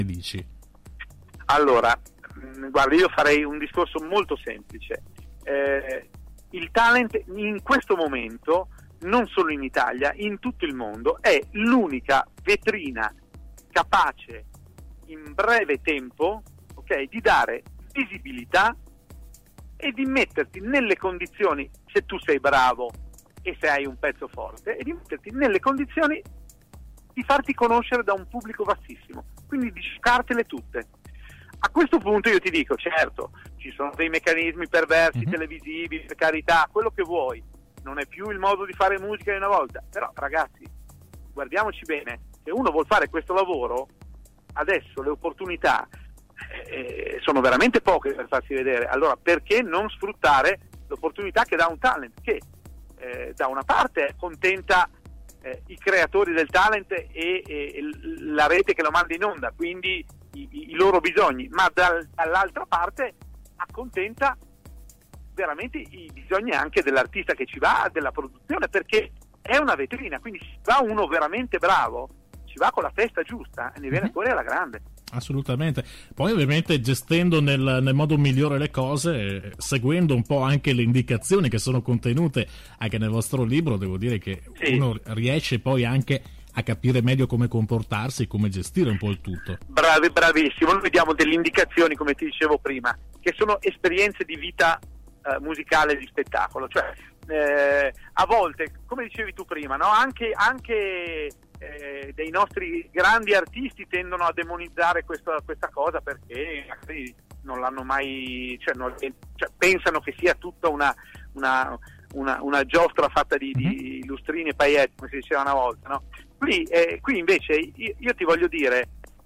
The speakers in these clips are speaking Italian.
dici? Allora, guarda, io farei un discorso molto semplice. Il talent in questo momento, non solo in Italia, in tutto il mondo, è l'unica vetrina capace in breve tempo, ok, di dare visibilità e di metterti nelle condizioni, se tu sei bravo e se hai un pezzo forte, e di metterti nelle condizioni di farti conoscere da un pubblico vastissimo, quindi di giocartele tutte. A questo punto io ti dico, certo, ci sono dei meccanismi perversi televisivi, per carità, quello che vuoi, non è più il modo di fare musica di una volta, però ragazzi, guardiamoci bene, se uno vuol fare questo lavoro, adesso le opportunità sono veramente poche per farsi vedere, allora perché non sfruttare l'opportunità che dà un talent, che da una parte accontenta i creatori del talent e la rete che lo manda in onda, quindi i loro bisogni, ma dall'altra parte accontenta veramente i bisogni anche dell'artista che ci va, della produzione, perché è una vetrina, quindi se va uno veramente bravo, ci va con la testa giusta e ne viene fuori alla grande. Assolutamente. Poi ovviamente gestendo nel modo migliore le cose, seguendo un po' anche le indicazioni che sono contenute anche nel vostro libro, devo dire che uno riesce poi anche a capire meglio come comportarsi, come gestire un po' il tutto. Bravissimo, noi diamo delle indicazioni, come ti dicevo prima, che sono esperienze di vita musicale, di spettacolo, cioè a volte, come dicevi tu prima, no? Anche dei nostri grandi artisti tendono a demonizzare questa cosa perché magari non l'hanno mai, cioè pensano che sia tutta una giostra fatta di lustrini e paillettes, come si diceva una volta, no? Qui invece io ti voglio dire,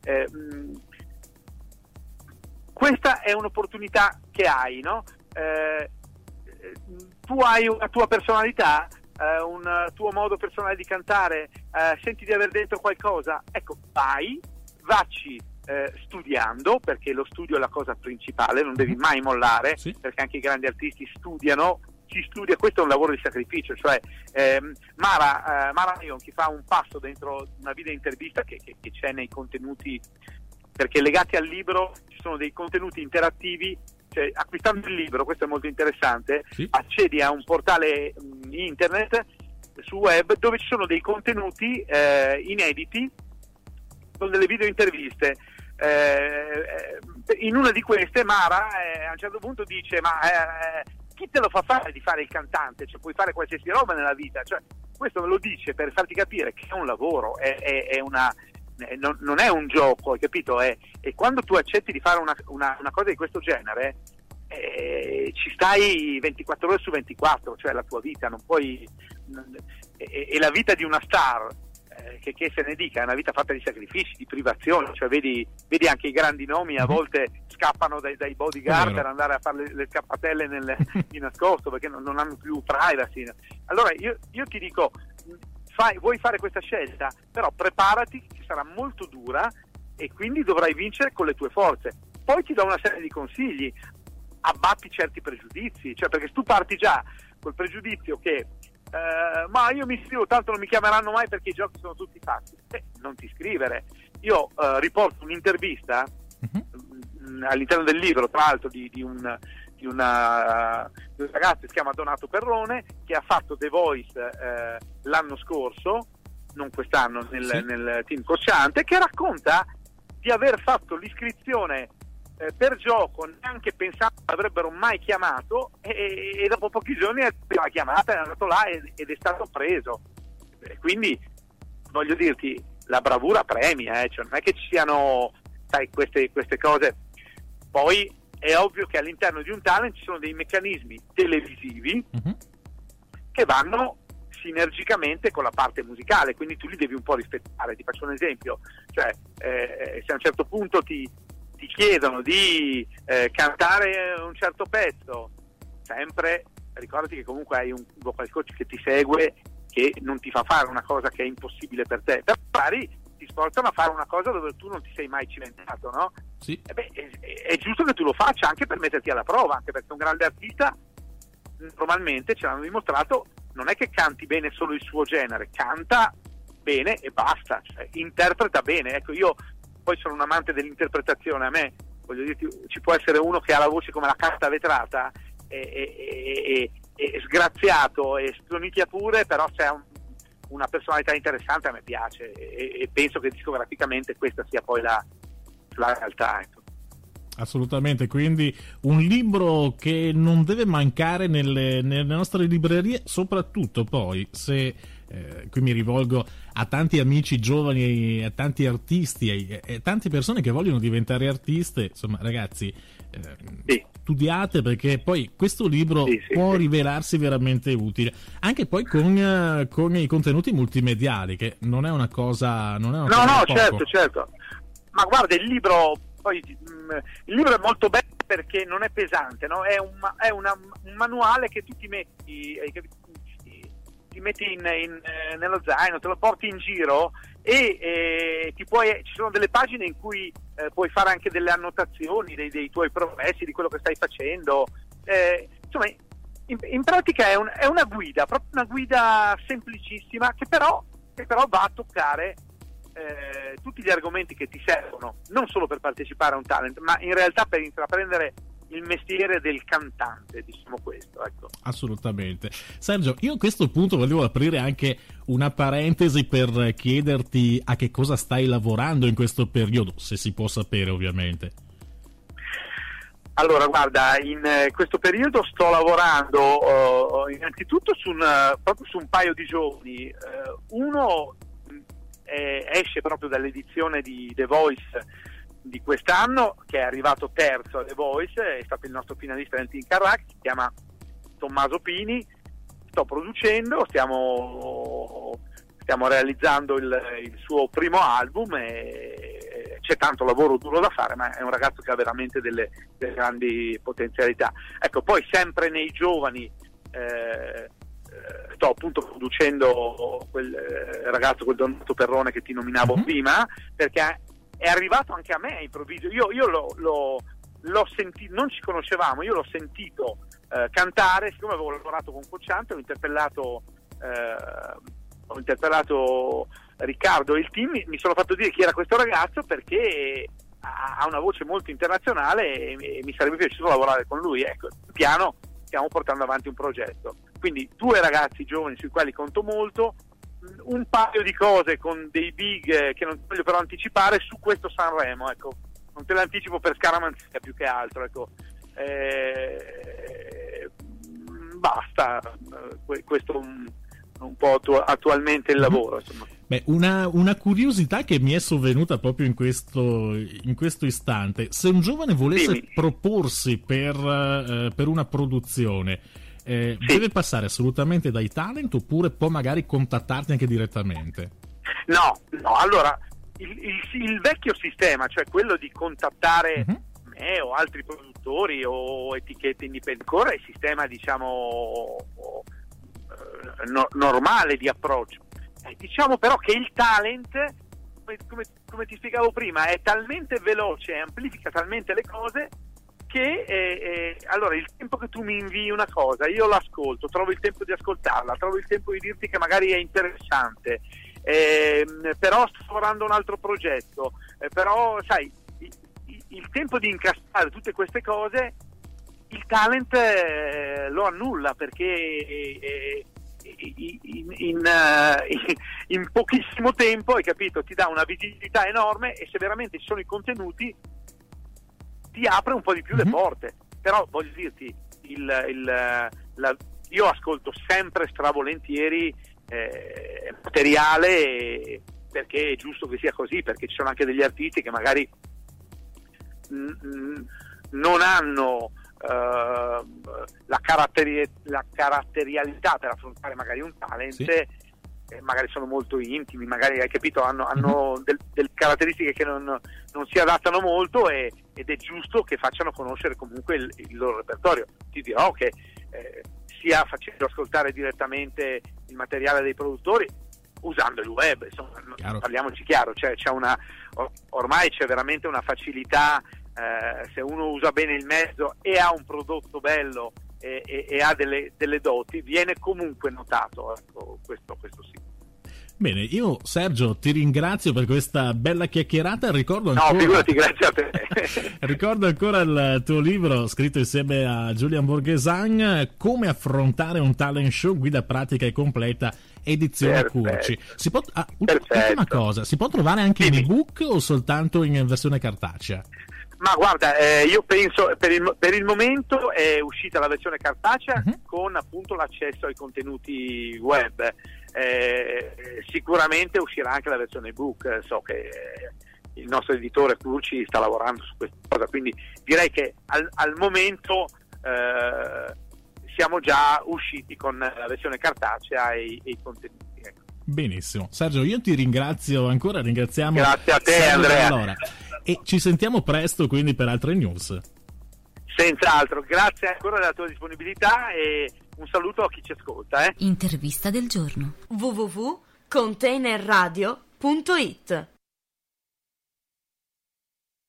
questa è un'opportunità che hai, no? Tu hai una tua personalità, un tuo modo personale di cantare, senti di aver dentro qualcosa, ecco, vacci studiando, perché lo studio è la cosa principale, non devi mai mollare, perché anche i grandi artisti studiano, si studia, questo è un lavoro di sacrificio, cioè Mara Ionchi fa un passo dentro una video intervista che c'è nei contenuti, perché legati al libro ci sono dei contenuti interattivi, cioè acquistando il libro, questo è molto interessante, accedi a un portale internet su web dove ci sono dei contenuti inediti con delle video interviste. In una di queste Mara a un certo punto dice chi te lo fa fare di fare il cantante? Cioè, puoi fare qualsiasi roba nella vita, cioè, questo me lo dice per farti capire che è un lavoro, non è un gioco, hai capito? E quando tu accetti di fare una cosa di questo genere, ci stai 24 ore su 24, cioè la tua vita, non puoi, è la vita di una star, che se ne dica, è una vita fatta di sacrifici, di privazioni, cioè vedi anche i grandi nomi a volte scappano dai bodyguard per andare a fare le scappatelle di nascosto, perché non hanno più privacy. Allora io ti dico, vuoi fare questa scelta, però preparati, che sarà molto dura e quindi dovrai vincere con le tue forze. Poi ti do una serie di consigli: abbatti certi pregiudizi, cioè, perché se tu parti già col pregiudizio che ma io mi iscrivo, tanto non mi chiameranno mai perché i giochi sono tutti fatti, non ti iscrivere. Io riporto un'intervista all'interno del libro, tra l'altro di un ragazzo che si chiama Donato Perrone, che ha fatto The Voice l'anno scorso, non quest'anno, nel team Cocciante, che racconta di aver fatto l'iscrizione per gioco, neanche pensando avrebbero mai chiamato, e dopo pochi giorni la chiamata è andato là ed è stato preso. Quindi voglio dirti, la bravura premia, cioè non è che ci siano, sai, queste cose. Poi è ovvio che all'interno di un talent ci sono dei meccanismi televisivi che vanno sinergicamente con la parte musicale, quindi tu li devi un po' rispettare. Ti faccio un esempio, cioè se a un certo punto ti chiedono di cantare un certo pezzo, sempre ricordati che comunque hai un vocal coach che ti segue, che non ti fa fare una cosa che è impossibile per te, però magari ti sforzano a fare una cosa dove tu non ti sei mai cimentato, no? Sì. È giusto che tu lo faccia anche per metterti alla prova, anche perché un grande artista normalmente, ce l'hanno dimostrato, non è che canti bene solo il suo genere, canta bene e basta, cioè interpreta bene. Ecco, io poi sono un amante dell'interpretazione. A me, voglio dirti, ci può essere uno che ha la voce come la carta vetrata e sgraziato e stronicchia pure, però se ha una personalità interessante a me piace, e penso che discograficamente questa sia poi la realtà, ecco. Assolutamente, quindi un libro che non deve mancare nelle nostre librerie, soprattutto poi se qui mi rivolgo a tanti amici giovani, a tanti artisti e tante persone che vogliono diventare artiste. Insomma, ragazzi, Sì. studiate, perché poi questo libro può rivelarsi veramente utile, anche poi con i contenuti multimediali, che non è una cosa, non è una cosa da poco. certo, ma guarda, il libro è molto bello perché non è pesante, no? È un manuale che tu ti metti nello zaino, te lo porti in giro e ci sono delle pagine in cui puoi fare anche delle annotazioni dei tuoi progressi, di quello che stai facendo. Insomma, in pratica è una guida, proprio una guida semplicissima che però va a toccare tutti gli argomenti che ti servono, non solo per partecipare a un talent, ma in realtà per intraprendere il mestiere del cantante, diciamo questo, ecco. Assolutamente. Sergio, io a questo punto volevo aprire anche una parentesi per chiederti a che cosa stai lavorando in questo periodo, se si può sapere, ovviamente. Allora, guarda, in questo periodo sto lavorando innanzitutto proprio su un paio di giovani. Uno esce proprio dall'edizione di The Voice di quest'anno, che è arrivato terzo a The Voice, è stato il nostro finalista nel Team Carrac, si chiama Tommaso Pini. Sto producendo, stiamo realizzando il suo primo album e c'è tanto lavoro duro da fare, ma è un ragazzo che ha veramente delle grandi potenzialità. Ecco, poi sempre nei giovani sto appunto producendo quel ragazzo, quel Donato Perrone che ti nominavo prima, perché è arrivato anche a me improvviso. Io l'ho sentito, non ci conoscevamo, io l'ho sentito cantare, siccome avevo lavorato con Cocciante, ho interpellato Riccardo e il team, mi sono fatto dire chi era questo ragazzo, perché ha una voce molto internazionale e mi sarebbe piaciuto lavorare con lui. Ecco, piano stiamo portando avanti un progetto, quindi 2 ragazzi giovani sui quali conto molto, un paio di cose con dei big che non voglio però anticipare su questo Sanremo, ecco, non te l'anticipo per scaramanzia più che altro, ecco. Basta, questo un po' attualmente il lavoro, insomma. Beh, una curiosità che mi è sovvenuta proprio in questo istante: se un giovane volesse proporsi per una produzione, deve passare assolutamente dai talent, oppure può magari contattarti anche direttamente? No, allora il vecchio sistema, cioè quello di contattare me o altri produttori o etichette indipendenti, ancora è il sistema, diciamo, normale di approccio. Diciamo però che il talent, come ti spiegavo prima, è talmente veloce e amplifica talmente le cose che allora il tempo che tu mi invii una cosa, io l'ascolto, trovo il tempo di ascoltarla, trovo il tempo di dirti che magari è interessante, però sto lavorando a un altro progetto, però sai, il tempo di incastrare tutte queste cose il talent lo annulla, perché in pochissimo tempo, hai capito, ti dà una visibilità enorme, e se veramente ci sono i contenuti ti apre un po' di più le porte. Però voglio dirti, io ascolto sempre stravolentieri materiale, perché è giusto che sia così, perché ci sono anche degli artisti che magari non hanno la caratterialità per affrontare magari un talent, magari sono molto intimi, magari, hai capito, hanno delle caratteristiche che non si adattano molto, ed è giusto che facciano conoscere comunque il loro repertorio. Ti dirò che sia facendo ascoltare direttamente il materiale dei produttori, usando il web, insomma, parliamoci chiaro, cioè ormai c'è veramente una facilità. Se uno usa bene il mezzo e ha un prodotto bello e ha delle doti, viene comunque notato, ecco, questo sì. Bene, io Sergio ti ringrazio per questa bella chiacchierata. Ricordo ancora, no, figurati, grazie a te. Ricordo ancora il tuo libro scritto insieme a Julian Borghesan, Come affrontare un talent show, guida pratica e completa, edizione Curci. Si può, ultima cosa, si può trovare anche in ebook o soltanto in versione cartacea? Ma guarda, io penso per il momento è uscita la versione cartacea con appunto l'accesso ai contenuti web. Sicuramente uscirà anche la versione ebook. So che il nostro editore Curci sta lavorando su questa cosa, quindi direi che al momento siamo già usciti con la versione cartacea e i contenuti. Ecco. Benissimo, Sergio, io ti ringrazio ancora, ringraziamo. Grazie a te, Sergio Andrea. Allora. E ci sentiamo presto quindi per altre news. Senz'altro, grazie ancora della tua disponibilità e un saluto a chi ci ascolta. Intervista del giorno. www.containerradio.it